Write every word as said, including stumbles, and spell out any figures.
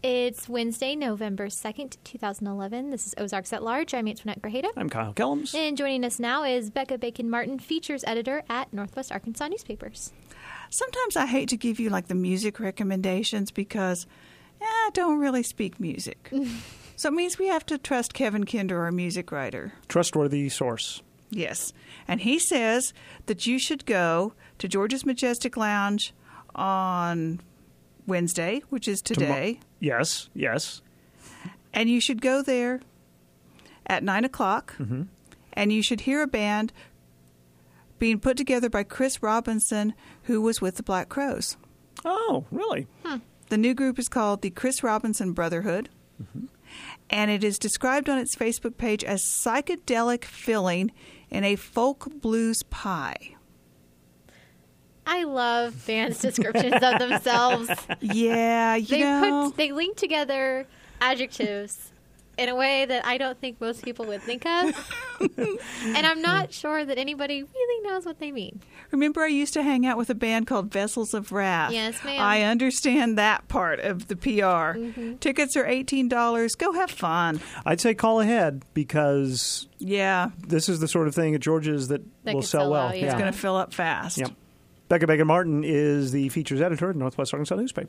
It's Wednesday, November second, twenty eleven. This is Ozarks at Large. I'm Antoinette Grajeda. I'm Kyle Kellums. And joining us now is Becca Bacon-Martin, features editor at Northwest Arkansas Newspapers. Sometimes I hate to give you like the music recommendations because eh, I don't really speak music. So it means we have to trust Kevin Kinder, our music writer. Trustworthy source. Yes. And he says that you should go to George's Majestic Lounge on Wednesday, which is today. Tomo- yes, yes. And you should go there at nine o'clock, mm-hmm. and you should hear a band being put together by Chris Robinson, who was with the Black Crowes. Oh, really? Hmm. The new group is called the Chris Robinson Brotherhood, mm-hmm. and it is described on its Facebook page as psychedelic filling in a folk blues pie. I love bands' descriptions of themselves. Yeah, you they know. Put, they link together adjectives in a way that I don't think most people would think of. And I'm not sure that anybody really knows what they mean. Remember I used to hang out with a band called Vessels of Wrath? Yes, ma'am. I understand that part of the P R. Mm-hmm. Tickets are eighteen dollars. Go have fun. I'd say call ahead because yeah, this is the sort of thing at George's that, that will sell, sell well. out, yeah. It's going to fill up fast. Yep. Becca Bacon-Martin is the features editor at Northwest Arkansas Newspaper.